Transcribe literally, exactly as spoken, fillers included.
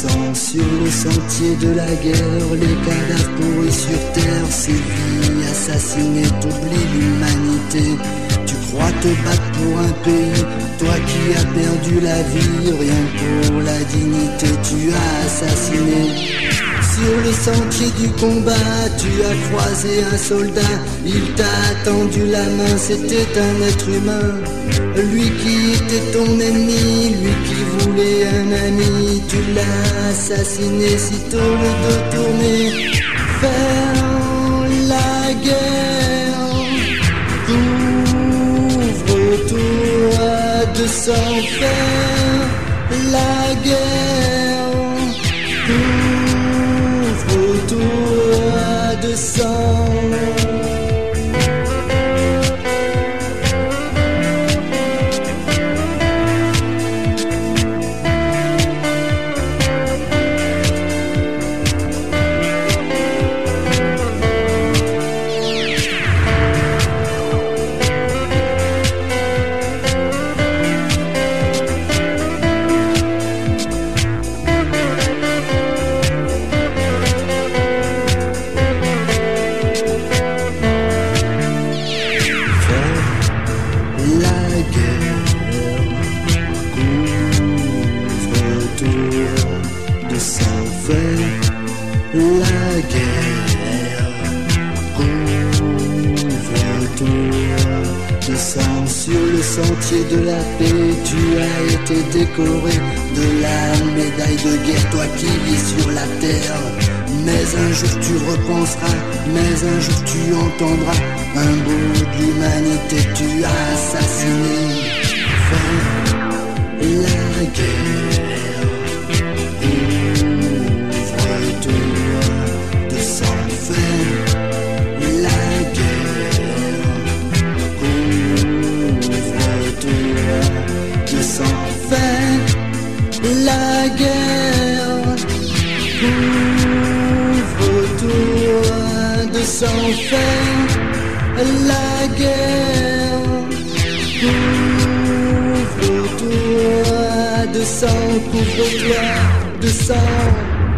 sang sur le sentier de la guerre, les cadavres pourris sur terre, ces vies assassinées, t'oublies l'humanité. Tu crois te battre pour un pays, toi qui as perdu la vie, rien pour la dignité, tu as assassiné. Sur le sentier du combat, tu as croisé un soldat, il t'a tendu la main, c'était un être humain. Lui qui était ton ennemi, lui qui voulait un ami, tu l'as assassiné, sitôt le dos tourné. Faire la guerre, couvre-toi de sang, faire la guerre, couvre-toi de sang. Sentier de la paix, tu as été décoré de la médaille de guerre, toi qui vis sur la terre. Mais un jour tu repenseras, mais un jour tu entendras un bout de l'humanité, tu as assassiné. Fin la guerre, ouvre-toi de sang, fin la guerre, de sang, fin la guerre, couvre-toi de sang, fin la guerre, couvre-toi de sang, couvre-toi de sang.